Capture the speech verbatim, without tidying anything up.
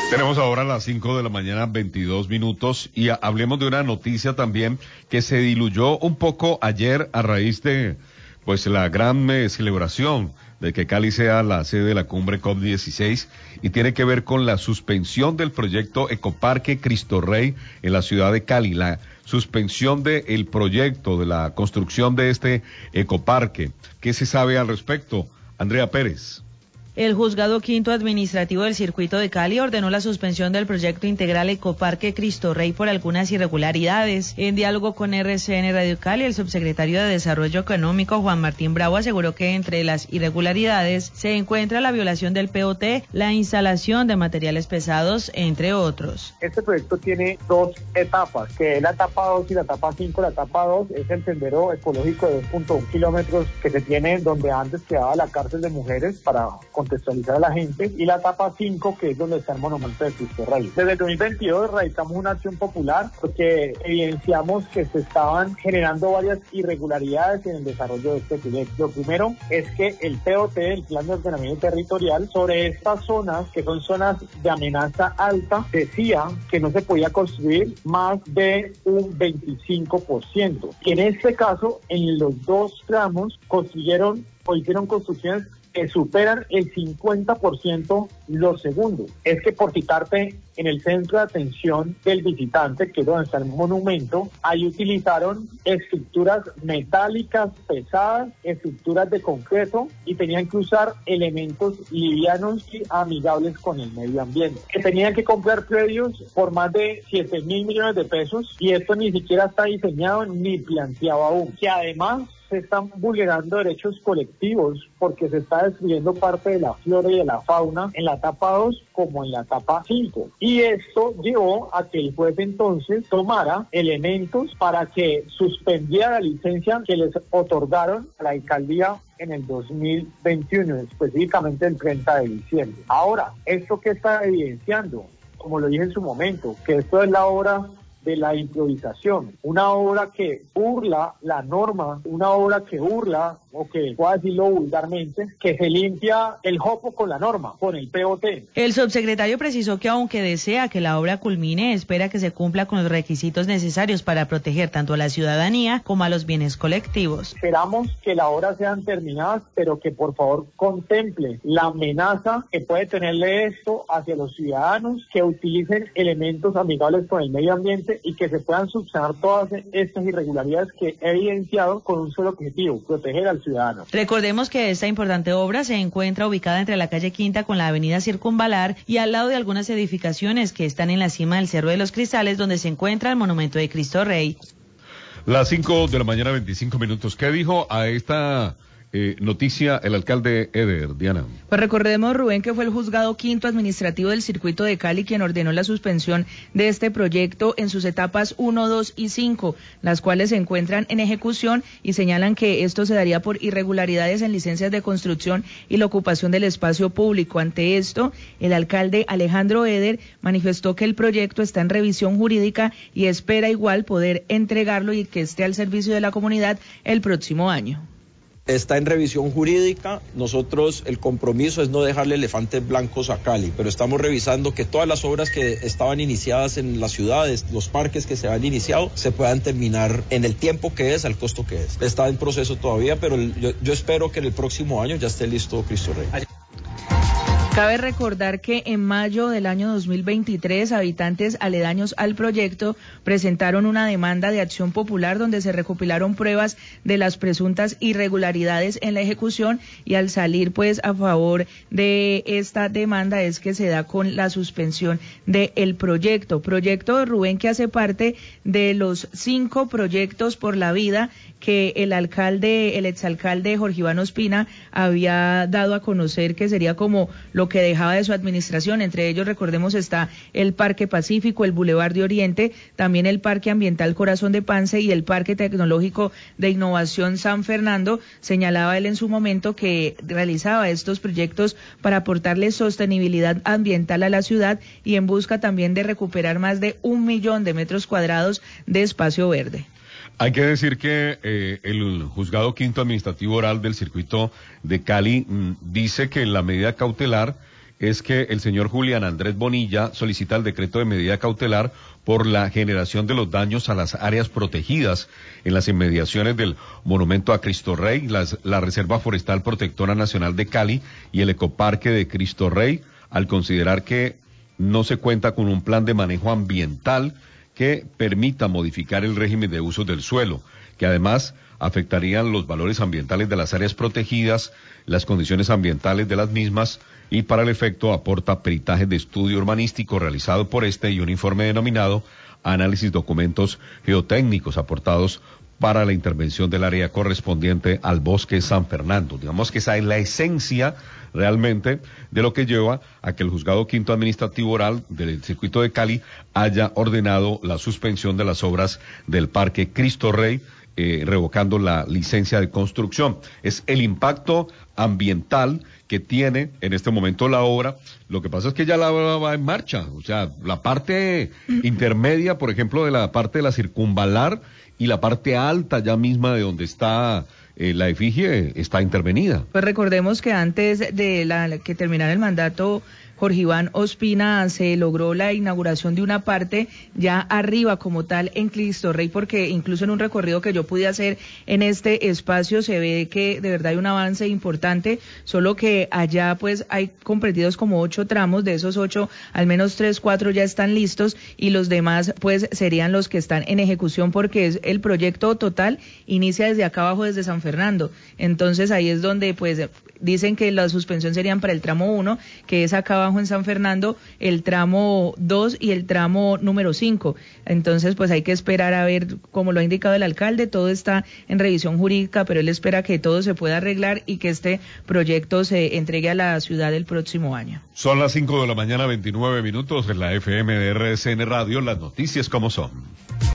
Tenemos ahora las cinco de la mañana, veintidós minutos, y a, hablemos de una noticia también que se diluyó un poco ayer a raíz de pues la gran eh, celebración de que Cali sea la sede de la cumbre COP dieciséis, y tiene que ver con la suspensión del proyecto Ecoparque Cristo Rey en la ciudad de Cali, la suspensión del proyecto de la construcción de este ecoparque. ¿Qué se sabe al respecto? Andrea Pérez. El Juzgado Quinto Administrativo del Circuito de Cali ordenó la suspensión del proyecto integral Ecoparque Cristo Rey por algunas irregularidades. En diálogo con R C N Radio Cali, el subsecretario de Desarrollo Económico, Juan Martín Bravo, aseguró que entre las irregularidades se encuentra la violación del P O T, la instalación de materiales pesados, entre otros. Este proyecto tiene dos etapas, que es la etapa dos y la etapa cinco. La etapa dos es el sendero ecológico de dos punto uno kilómetros que se tiene donde antes quedaba la cárcel de mujeres para contextualizar a la gente, y la etapa cinco, que es donde está el monumento de Cristo Rey. Desde el dos mil veintidós radicamos una acción popular porque evidenciamos que se estaban generando varias irregularidades en el desarrollo de este proyecto. Lo primero es que el P O T, el Plan de Ordenamiento Territorial, sobre estas zonas, que son zonas de amenaza alta, decía que no se podía construir más de un veinticinco por ciento. Y en este caso, en los dos tramos, construyeron o hicieron construcciones que superan el cincuenta por ciento los segundos. Es que, por citarte, en el centro de atención del visitante, que es donde está el monumento, ahí utilizaron estructuras metálicas pesadas, estructuras de concreto, y tenían que usar elementos livianos y amigables con el medio ambiente. Que tenían que comprar predios por más de siete mil millones de pesos, y esto ni siquiera está diseñado ni planteado aún. Que además se están vulnerando derechos colectivos porque se está destruyendo parte de la flora y de la fauna en la etapa dos como en la etapa cinco. Y esto llevó a que el juez entonces tomara elementos para que suspendiera la licencia que les otorgaron a la alcaldía en el dos mil veintiuno, específicamente el treinta de diciembre. Ahora, ¿esto qué está evidenciando? Como lo dije en su momento, que esto es la obra de la improvisación, una obra que burla la norma, una obra que burla, o que puedo decirlo vulgarmente, que se limpia el jopo con la norma, con el P O T. El subsecretario precisó que aunque desea que la obra culmine, espera que se cumpla con los requisitos necesarios para proteger tanto a la ciudadanía como a los bienes colectivos. Esperamos que la obra sean terminadas, pero que por favor contemple la amenaza que puede tenerle esto hacia los ciudadanos, que utilicen elementos amigables con el medio ambiente y que se puedan subsanar todas estas irregularidades que he evidenciado con un solo objetivo: proteger al ciudadano. Recordemos que esta importante obra se encuentra ubicada entre la calle Quinta con la avenida Circunvalar y al lado de algunas edificaciones que están en la cima del Cerro de los Cristales, donde se encuentra el monumento de Cristo Rey. Las cinco de la mañana, veinticinco minutos. ¿Qué dijo a esta Eh, noticia el alcalde Eder, Diana? Pues recordemos, Rubén, que fue el Juzgado Quinto Administrativo del Circuito de Cali quien ordenó la suspensión de este proyecto en sus etapas uno, dos y cinco, las cuales se encuentran en ejecución, y señalan que esto se daría por irregularidades en licencias de construcción y la ocupación del espacio público. Ante esto, el alcalde Alejandro Eder manifestó que el proyecto está en revisión jurídica y espera igual poder entregarlo y que esté al servicio de la comunidad el próximo año. Está en revisión jurídica. Nosotros, el compromiso es no dejarle elefantes blancos a Cali, pero estamos revisando que todas las obras que estaban iniciadas en las ciudades, los parques que se han iniciado, se puedan terminar en el tiempo que es, al costo que es. Está en proceso todavía, pero yo, yo espero que en el próximo año ya esté listo Cristo Rey. Cabe recordar que en mayo del año dos mil veintitrés, habitantes aledaños al proyecto presentaron una demanda de acción popular donde se recopilaron pruebas de las presuntas irregularidades en la ejecución, y al salir pues a favor de esta demanda es que se da con la suspensión del proyecto. Proyecto, Rubén, que hace parte de los cinco proyectos por la vida que el alcalde, el exalcalde Jorge Iván Ospina había dado a conocer que sería como lo que dejaba de su administración. Entre ellos, recordemos, está el Parque Pacífico, el Boulevard de Oriente, también el Parque Ambiental Corazón de Pance y el Parque Tecnológico de Innovación San Fernando. Señalaba él en su momento que realizaba estos proyectos para aportarle sostenibilidad ambiental a la ciudad y en busca también de recuperar más de un millón de metros cuadrados de espacio verde. Hay que decir que eh, el Juzgado Quinto Administrativo Oral del Circuito de Cali mm, dice que la medida cautelar es que el señor Julián Andrés Bonilla solicita el decreto de medida cautelar por la generación de los daños a las áreas protegidas en las inmediaciones del Monumento a Cristo Rey, las, la Reserva Forestal Protectora Nacional de Cali y el Ecoparque de Cristo Rey, al considerar que no se cuenta con un plan de manejo ambiental que permita modificar el régimen de uso del suelo, que además afectarían los valores ambientales de las áreas protegidas, las condiciones ambientales de las mismas, y para el efecto aporta peritaje de estudio urbanístico realizado por este y un informe denominado Análisis Documentos Geotécnicos aportados para la intervención del área correspondiente al bosque San Fernando. Digamos que esa es la esencia realmente de lo que lleva a que el Juzgado Quinto Administrativo Oral del Circuito de Cali haya ordenado la suspensión de las obras del Parque Cristo Rey, eh, revocando la licencia de construcción. Es el impacto ambiental que tiene en este momento la obra. Lo que pasa es que ya la obra va en marcha, o sea, la parte intermedia, por ejemplo, de la parte de la circunvalar y la parte alta ya misma de donde está eh, la efigie está intervenida. Pues recordemos que antes de la que terminara el mandato Jorge Iván Ospina se logró la inauguración de una parte ya arriba como tal en Cristo Rey, porque incluso en un recorrido que yo pude hacer en este espacio se ve que de verdad hay un avance importante, solo que allá pues hay comprendidos como ocho tramos, de esos ocho al menos tres, cuatro ya están listos y los demás pues serían los que están en ejecución, porque es el proyecto total inicia desde acá abajo, desde San Fernando. Entonces ahí es donde pues dicen que la suspensión serían para el tramo uno, que es acá abajo en San Fernando, el tramo dos y el tramo número cinco. Entonces, pues hay que esperar a ver, como lo ha indicado el alcalde, todo está en revisión jurídica, pero él espera que todo se pueda arreglar y que este proyecto se entregue a la ciudad el próximo año. Son las cinco de la mañana, veintinueve minutos, en la F M de R C N Radio, las noticias como son.